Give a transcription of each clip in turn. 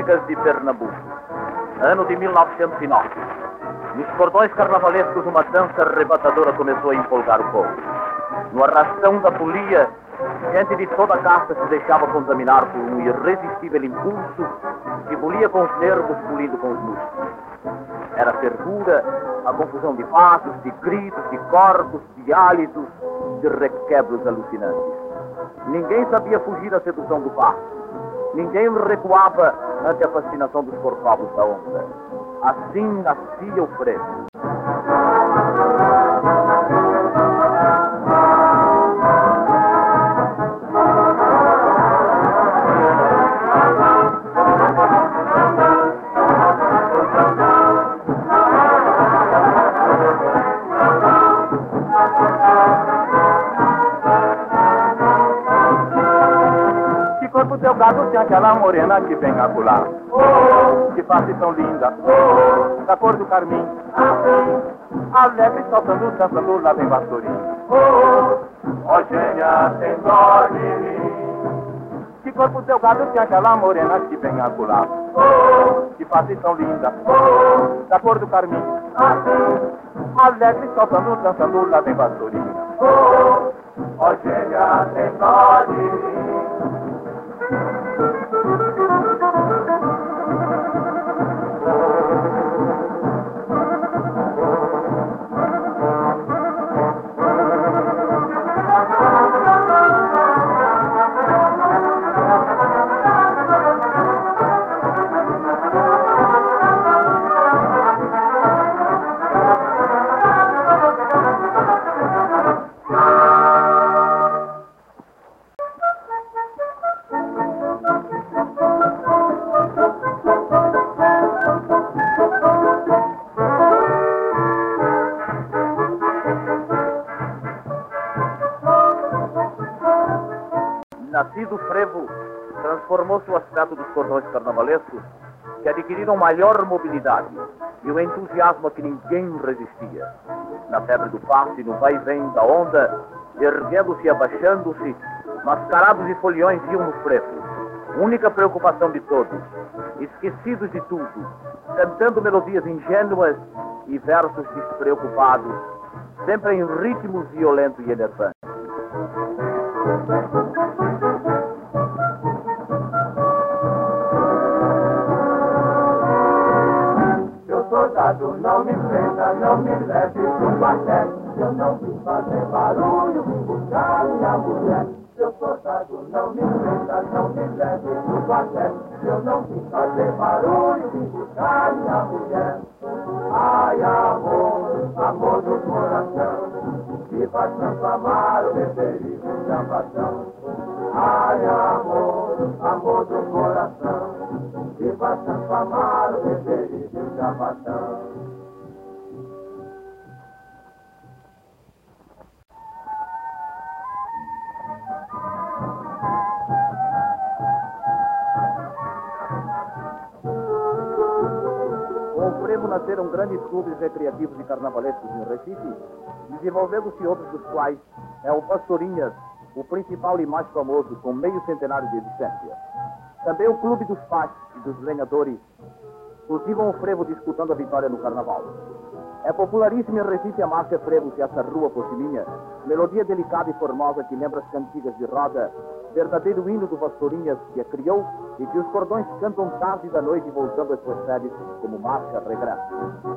Brancas de Pernambuco, ano de 1909. Nos cordões carnavalescos, uma dança arrebatadora começou a empolgar o povo. No arrastão da folia, gente de toda a casta se deixava contaminar por um irresistível impulso que bolia com os nervos, pulindo com os músculos. Era a fervura, a confusão de passos, de gritos, de corpos, de hálitos, de requebros alucinantes. Ninguém sabia fugir à sedução do passo. Ninguém recuava ante a fascinação dos corcovos da onda. Assim nascia o frevo. Corpo delgado tem aquela morena que vem a pular. Oh, que face tão linda, oh, da cor do carmim. Assim, alegre, saltando, dançando, lá vem vassourinha. Oh, gênia, tem dó de mim. Que corpo delgado tem aquela morena que vem a pular. Oh, que face tão linda, oh, da cor do carmim. Assim, alegre, saltando, dançando, lá vem vassourinha. Oh, gênia, tem dó de mim. Nascido o frevo, transformou-se o aspecto dos cordões carnavalescos, que adquiriram maior mobilidade e o entusiasmo a que ninguém resistia. Na febre do passe, no vai e vem da onda, erguendo-se e abaixando-se, mascarados e foliões iam no frevo, única preocupação de todos, esquecidos de tudo, cantando melodias ingênuas e versos despreocupados, sempre em ritmos violentos e enervantes. Não me prenda, não me leve pro quartel. Eu não vim fazer barulho, vim buscar minha mulher. Seu soldado, não me prenda, não me leve pro quartel. Eu não vim fazer barulho, vim buscar minha mulher. Ai, amor, amor do coração, que faz tanto amar o beberido da paixão. Ai, amor, amor do coração, que faz tanto amar o beberido da paixão. Nasceram grandes clubes recreativos e carnavalescos no Recife, desenvolvendo-se outros dos quais é o Pastorinhas, o principal e mais famoso, com meio centenário de existência. Também o Clube dos Pais e dos Lenhadores cultivam o frevo disputando a vitória no carnaval. É popularíssima em Recife a marcha Frevo e essa rua por ciminha, melodia delicada e formosa que lembra as cantigas de roda, verdadeiro hino do Pastorinhas que a criou e que os cordões cantam tarde da noite voltando às suas sedes como marcha regresso.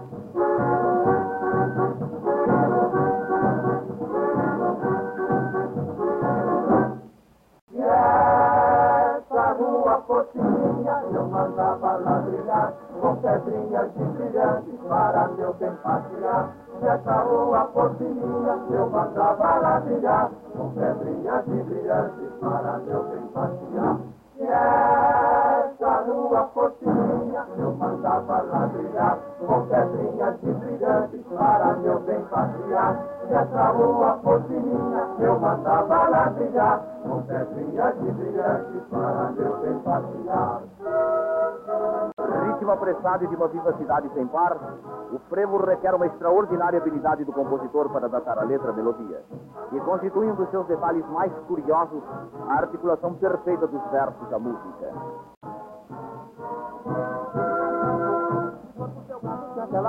E essa rua por ciminha eu mandava ladrilhar com pedrinhas de brilhantes para meu bem passear. Nessa rua por ciminha eu mandava ladrilhar com pedrinhas de brilhantes para meu bem passear. Nessa rua por ciminha eu mandava ladrilhar com pedrinhas de brilhantes para meu bem passear. Nessa rua por ciminha eu mandava ladrilhar com pedrinhas de brilhantes para meu bem passear. Ritmo apressado e de uma vivacidade sem par, o frevo requer uma extraordinária habilidade do compositor para adaptar a letra à melodia, e constitui um dos seus detalhes mais curiosos a articulação perfeita dos versos da música.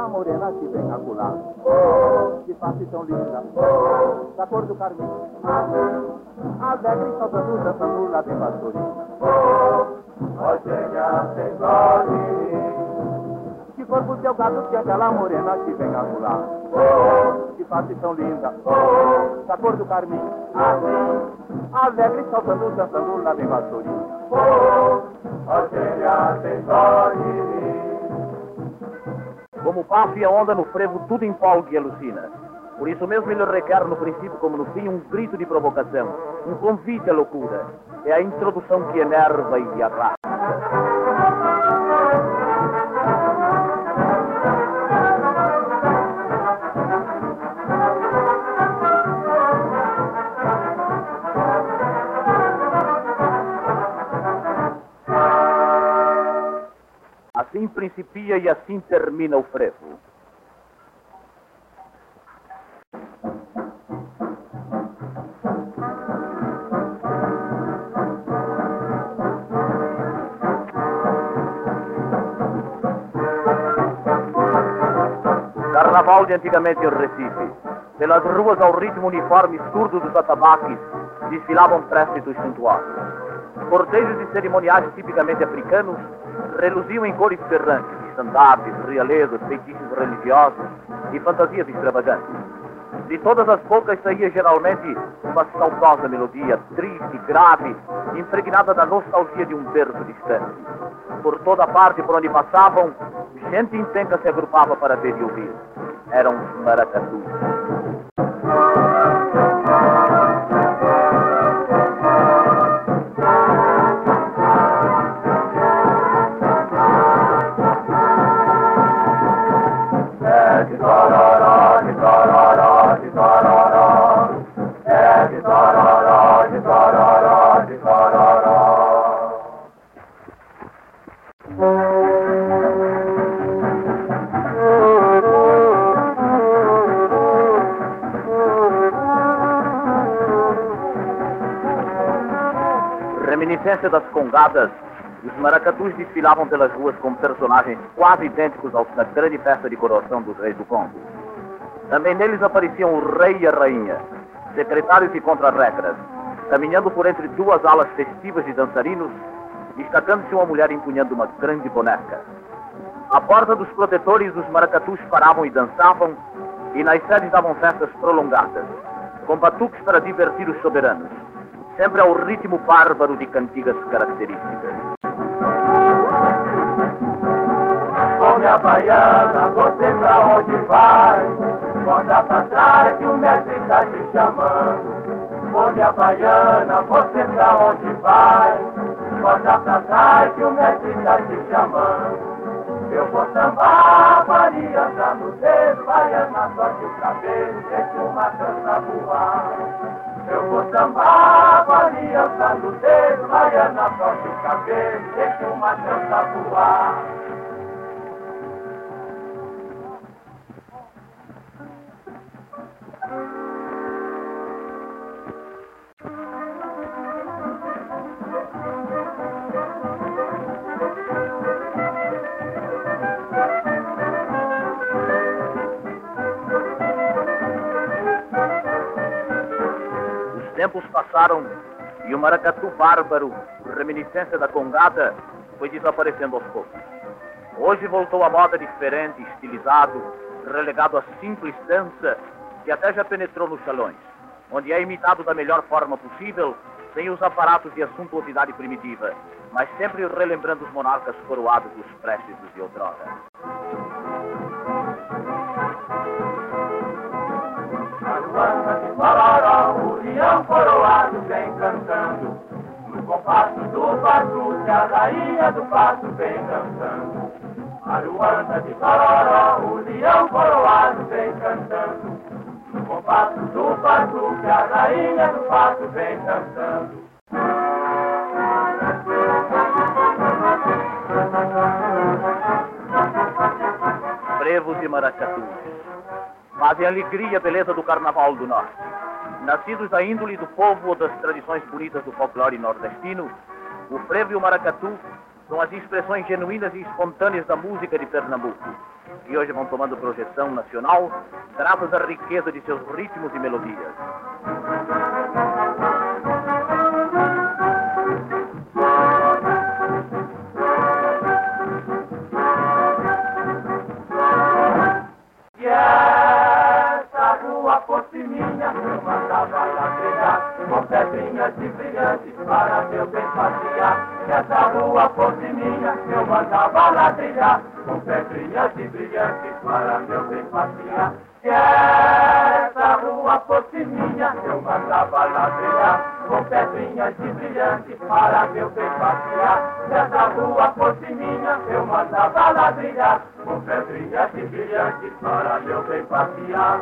aquela morena que vem acolá. Que face tão linda, da cor do carmim. Alegre, saltando, dançando, lá vem vassourinha. Ó, chega, senhor. Que corpo delgado que aquela morena que vem acolá. Que face tão linda, da cor do carmim. Alegre, saltando, dançando, lá vem vassourinha. Ó, chega, senhor. Como passo e a onda no frevo, tudo empolga e alucina. Por isso mesmo ele requer no princípio como no fim um grito de provocação, um convite à loucura. É a introdução que enerva e arrasta. Assim principia e assim termina o frevo. Carnaval de antigamente em Recife. Pelas ruas ao ritmo uniforme surdo dos atabaques desfilavam préstitos suntuosos. Cortejos e cerimoniais tipicamente africanos reluziam em cores ferrantes, estandartes, realezas, feitiços religiosos e fantasias extravagantes. De todas as polcas saía geralmente uma saudosa melodia, triste, grave, impregnada da nostalgia de um berço distante. Por toda parte por onde passavam, gente intensa se agrupava para ver e ouvir. Eram os maracatus. Reminiscência das congadas, os maracatus desfilavam pelas ruas com personagens quase idênticos aos da grande festa de coroação dos reis do Congo. Também neles apareciam o rei e a rainha, secretários e contra-regras, caminhando por entre duas alas festivas de dançarinos, destacando-se uma mulher empunhando uma grande boneca. À porta dos protetores, os maracatus paravam e dançavam, e nas sedes davam festas prolongadas, com batuques para divertir os soberanos, sempre ao ritmo bárbaro de cantigas características. Come a baiana, você pra onde vai? Volta pra trás que o mestre tá te chamando. Come a baiana, você pra onde vai? Volta pra trás que o mestre tá te chamando. Eu vou sambar, variança no dedo, baiana, solte o cabelo, deixa uma dança voar. Eu vou sambar, variança no dedo, baiana, solte o cabelo, deixa uma dança voar. Os tempos passaram e o maracatu bárbaro, reminiscência da congada, foi desaparecendo aos poucos. Hoje voltou à moda diferente, estilizado, relegado à simples dança, que até já penetrou nos salões, onde é imitado da melhor forma possível, sem os aparatos de suntuosidade primitiva, mas sempre relembrando os monarcas coroados dos préstitos de outrora. Aruana de Parará, o leão coroado vem cantando. No compasso do passo, que a rainha do passo vem dançando. Aruana de Parará, o leão coroado vem cantando. No compasso do passo, que a rainha do passo vem dançando. Frevos e maracatus fazem a alegria e a beleza do Carnaval do Norte. Nascidos da índole do povo ou das tradições bonitas do folclore nordestino, o frevo e o maracatu São as expressões genuínas e espontâneas da música de Pernambuco, que hoje vão tomando projeção nacional, graças à riqueza de seus ritmos e melodias. E essa rua fosse minha, eu mandava ladrilhar, com pedrinhas de brilhantes para meu bem passear. Se essa rua fosse minha, eu mandava ladrilhar, com pedrinhas de brilhantes para meu bem passear. Se essa rua fosse minha, eu mandava ladrilhar, com pedrinhas de brilhantes para meu bem passear. Se essa rua fosse minha, eu mandava ladrilhar, com pedrinhas de brilhantes para meu bem passear.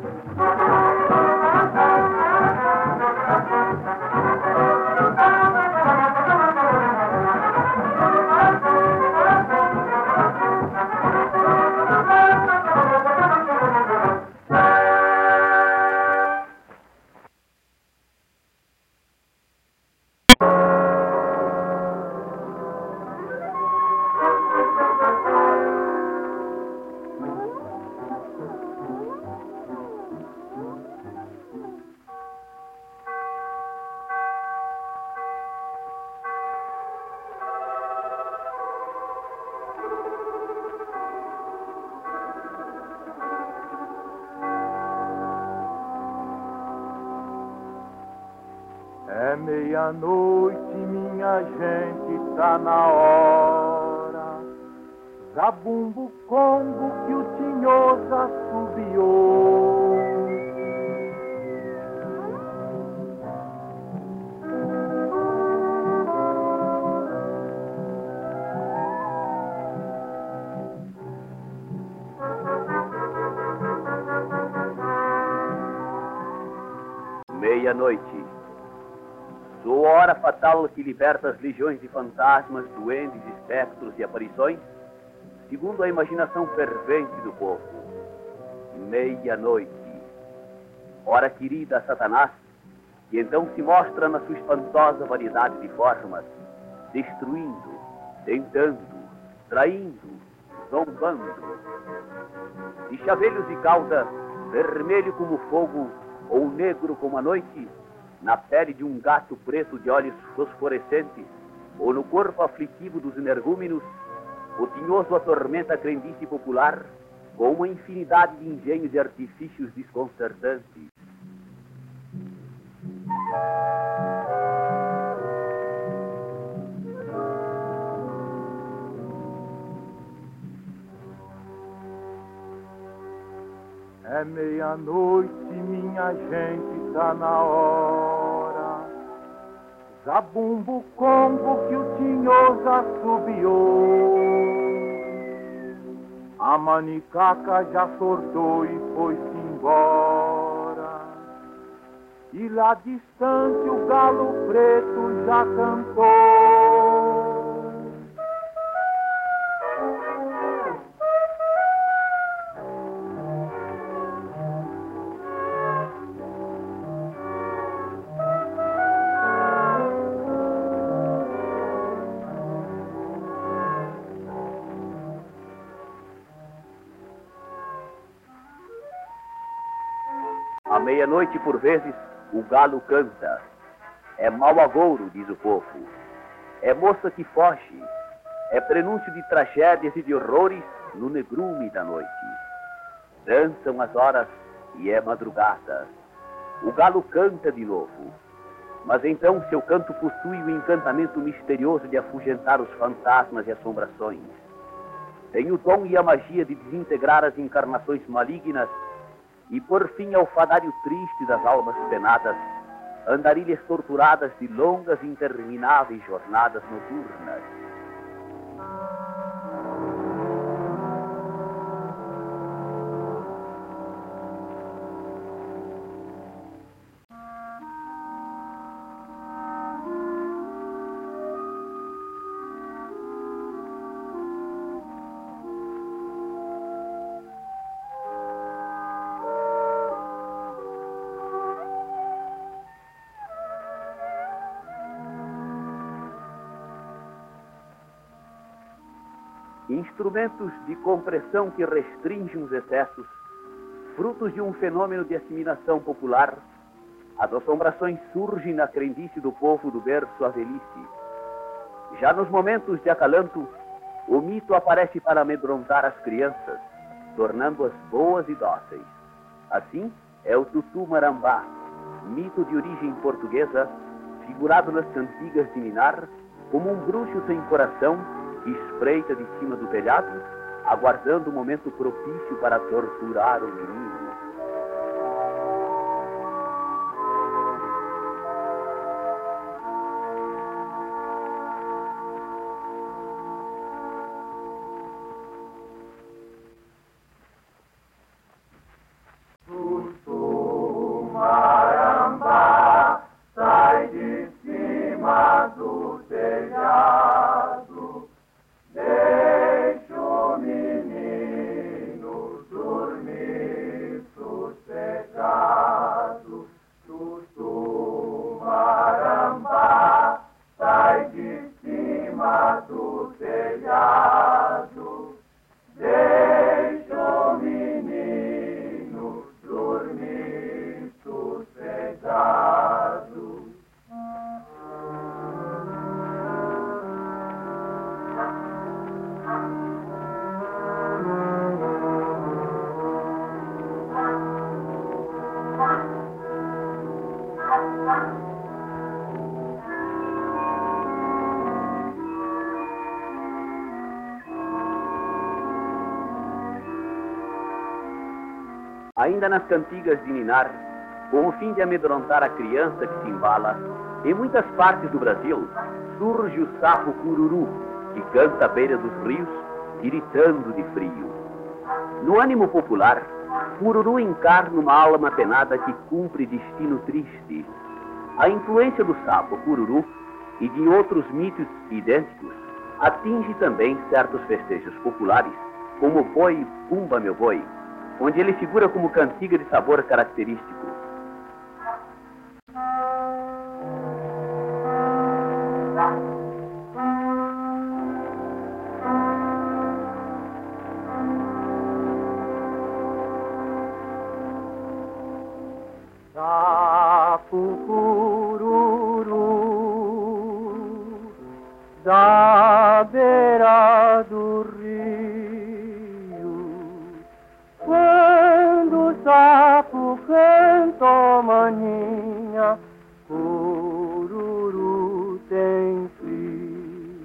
É meia-noite, minha gente, tá na hora. Zabumbo Congo que o tinhoso assobiou. Meia-noite. Soa a hora fatal que liberta as legiões de fantasmas, duendes, espectros e aparições, segundo a imaginação fervente do povo. Meia-noite. Hora querida a Satanás, que então se mostra na sua espantosa variedade de formas, destruindo, tentando, traindo, zombando. De chavelhos e cauda, vermelho como fogo ou negro como a noite, na pele de um gato preto de olhos fosforescentes, ou no corpo aflitivo dos energúmenos, o tinhoso atormenta a crendice popular com uma infinidade de engenhos e artifícios desconcertantes. É meia-noite, minha gente, tá na hora. Zabumbo Congo que o tinhoso assobiou. A manicaca já sortou e foi-se embora. E lá distante o galo preto já cantou. À meia-noite, por vezes, o galo canta. É mau agouro, diz o povo. É moça que foge. É prenúncio de tragédias e de horrores no negrume da noite. Dançam as horas e é madrugada. O galo canta de novo. Mas então seu canto possui o encantamento misterioso de afugentar os fantasmas e assombrações. Tem o dom e a magia de desintegrar as encarnações malignas e por fim ao fadário triste das almas penadas, andarilhas torturadas de longas e intermináveis jornadas noturnas. instrumentos de compressão que restringem os excessos, frutos de um fenômeno de assimilação popular, as assombrações surgem na crendice do povo do berço à velhice. Já nos momentos de acalanto, o mito aparece para amedrontar as crianças, tornando-as boas e dóceis. Assim é o Tutu Marambá, mito de origem portuguesa, figurado nas cantigas de Ninar como um bruxo sem coração que espreita de cima do telhado, aguardando o momento propício para torturar o menino. Ainda nas cantigas de Ninar, com o fim de amedrontar a criança que se embala, em muitas partes do Brasil surge o sapo cururu, que canta à beira dos rios, tiritando de frio. No ânimo popular, cururu encarna uma alma penada que cumpre destino triste. A influência do sapo cururu e de outros mitos idênticos atinge também certos festejos populares, como o boi Pumba Meu Boi, onde ele figura como cantiga de sabor característico. Sapo cururu da beira do rio, quando o sapo cantou maninha, cururu tem frio.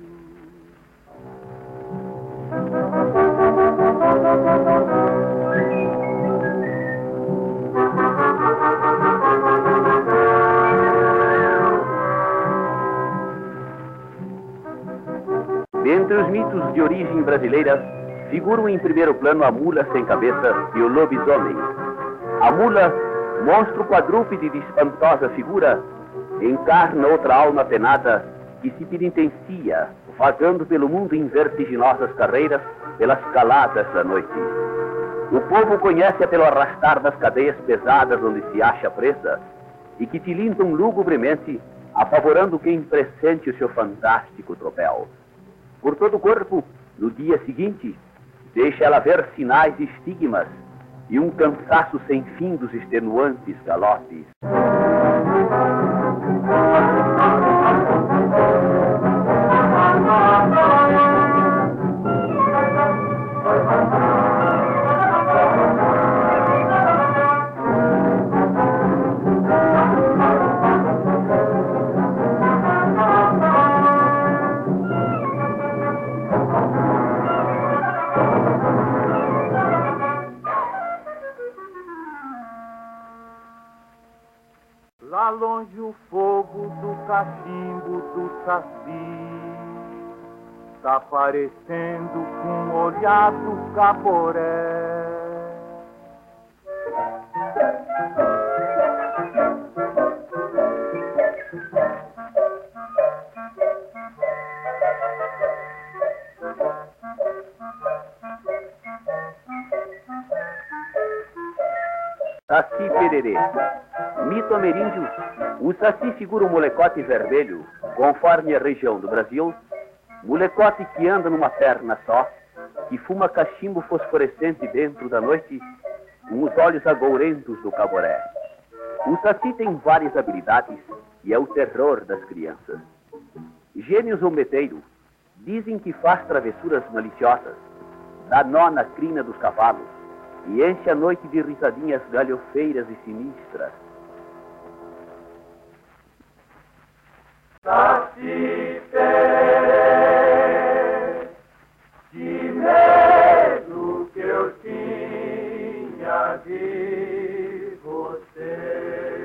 Dentre os mitos de origem brasileira, figuram em primeiro plano a mula sem cabeça e o lobisomem. A mula, monstro quadrúpede de espantosa figura, encarna outra alma penada que se penitencia, vagando pelo mundo em vertiginosas carreiras pelas caladas da noite. O povo conhece-a pelo arrastar das cadeias pesadas onde se acha presa e que tilindam lugubremente, apavorando quem pressente o seu fantástico tropel. Por todo o corpo, no dia seguinte, deixa ela ver sinais e estigmas e um cansaço sem fim dos extenuantes galopes. Lá longe o fogo do cachimbo do saci tá parecendo com um olhar do caporé. Saci Pererê. Mito ameríndio, o saci figura um molecote vermelho, conforme a região do Brasil, molecote que anda numa perna só, que fuma cachimbo fosforescente dentro da noite, com os olhos agourentos do caboré. O Saci tem várias habilidades e é o terror das crianças. Gênio zombeteiro, dizem que faz travessuras maliciosas, dá nó na crina dos cavalos e enche a noite de risadinhas galhofeiras e sinistras. Saci Peré, que medo que eu tinha de você.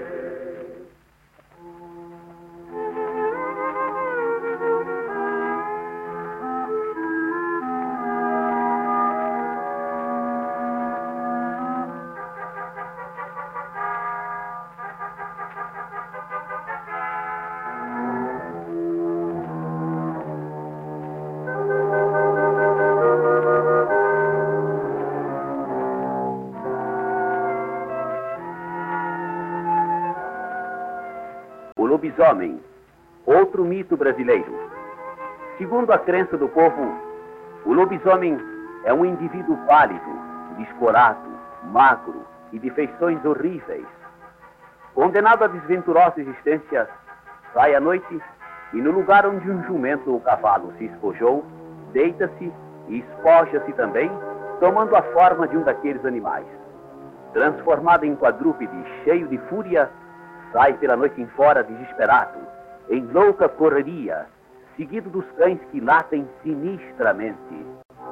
O lobisomem, outro mito brasileiro. Segundo a crença do povo, o lobisomem é um indivíduo pálido, descorado, magro e de feições horríveis. Condenado à desventurosa existência, sai à noite e no lugar onde um jumento ou cavalo se espojou, deita-se e espoja-se também, tomando a forma de um daqueles animais. Transformado em quadrúpede cheio de fúria, sai pela noite em fora desesperado, em louca correria, seguido dos cães que latem sinistramente.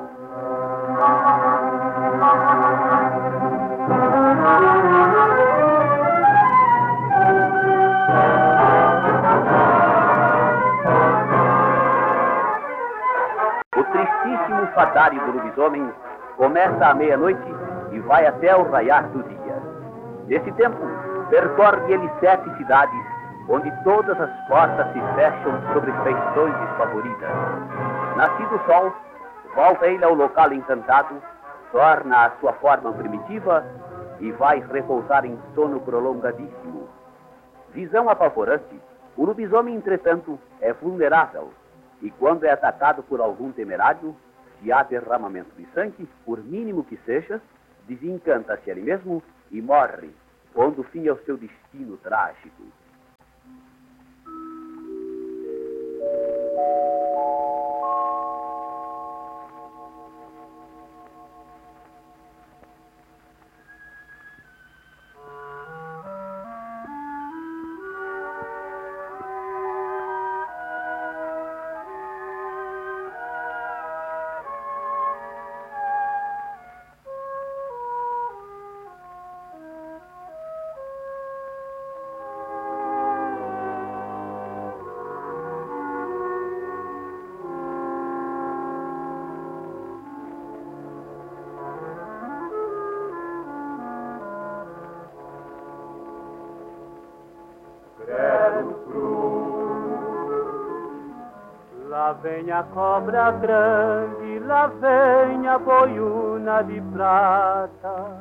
O tristíssimo fadário do lobisomem começa à meia-noite e vai até o raiar do dia. Nesse tempo, percorre ele 7 cidades, onde todas as portas se fecham sobre feições desfavoridas. Nascido o sol, volta ele ao local encantado, torna a sua forma primitiva e vai repousar em sono prolongadíssimo. Visão apavorante, o lobisomem, entretanto, é vulnerável, e quando é atacado por algum temerário, se há derramamento de sangue, por mínimo que seja, desencanta-se ele mesmo e morre, pondo fim ao seu destino trágico. Lá vem a cobra grande, lá vem a boiuna de prata.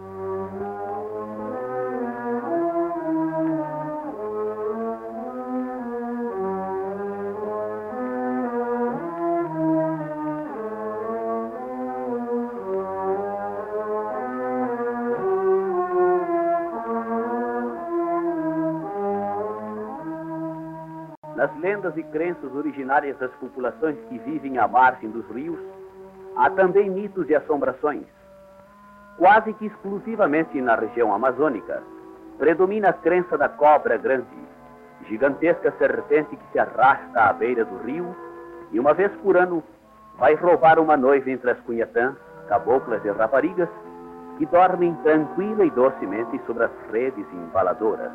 Nas lendas e crenças originárias das populações que vivem à margem dos rios, há também mitos e assombrações. Quase que exclusivamente na região amazônica, predomina a crença da cobra grande, gigantesca serpente que se arrasta à beira do rio e uma vez por ano vai roubar uma noiva entre as cunhatãs, caboclas e raparigas que dormem tranquila e docemente sobre as redes embaladoras.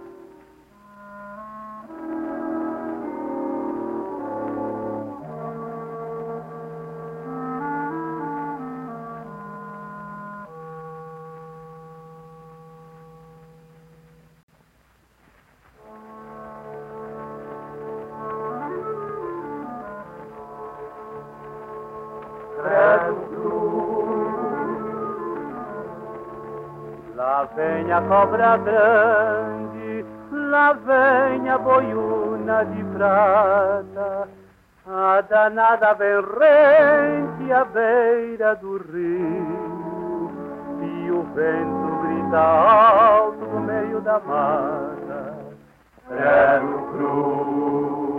Lá vem a cobra grande, lá vem a boiuna de prata. A danada vem rente à beira do rio, e o vento grita alto no meio da mata, credo cruz.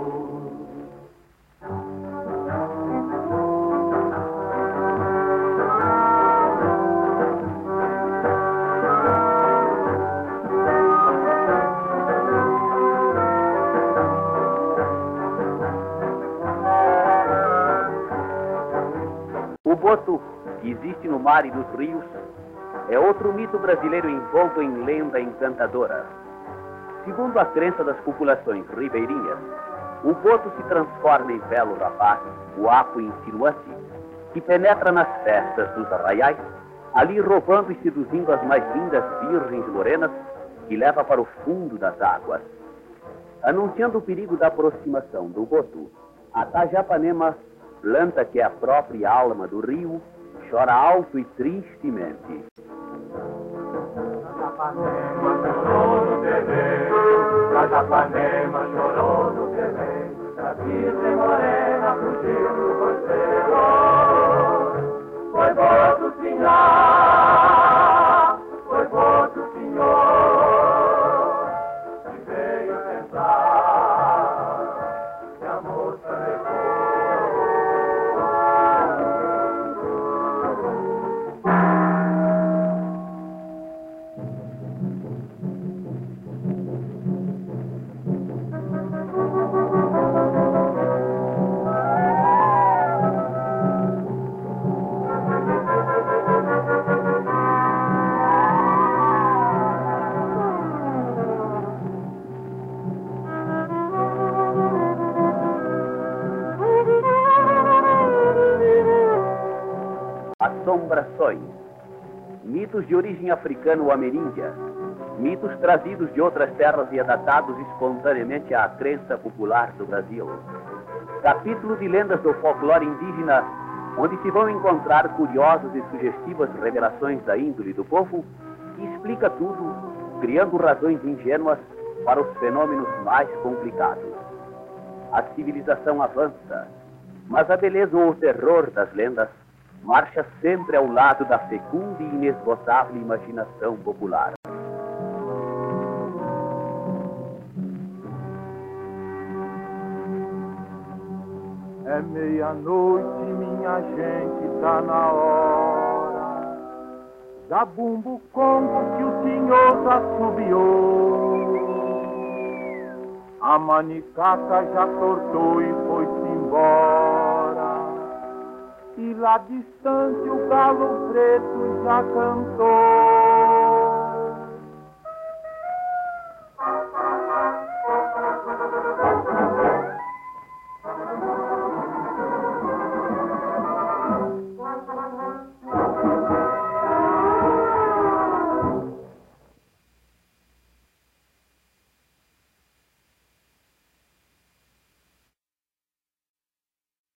O boto, que existe no mar e nos rios, é outro mito brasileiro envolto em lenda encantadora. Segundo a crença das populações ribeirinhas, o boto se transforma em belo rapaz, guapo e insinuante, que penetra nas festas dos arraiais, ali roubando e seduzindo as mais lindas virgens morenas, que leva para o fundo das águas. Anunciando o perigo da aproximação do boto, a Tajapanema, planta que é a própria alma do rio, chora alto e tristemente. Chorou no terreiro, Tajapanema chorou no terreiro, da virgem morena fugiu do banqueiro. Foi voto sinhá, foi voto senhor, que veio tentar que a moça levou. Assombrações, mitos de origem africana ou ameríndia, mitos trazidos de outras terras e adaptados espontaneamente à crença popular do Brasil. Capítulo de lendas do folclore indígena, onde se vão encontrar curiosas e sugestivas revelações da índole do povo, que explica tudo, criando razões ingênuas para os fenômenos mais complicados. A civilização avança, mas a beleza ou o terror das lendas marcha sempre ao lado da fecunda e inesgotável imaginação popular. É meia-noite, minha gente, tá na hora. Zabumbo Congo que o senhor já assobiou. A manicaca já tortou e foi-se embora. E lá distante o galo preto já cantou.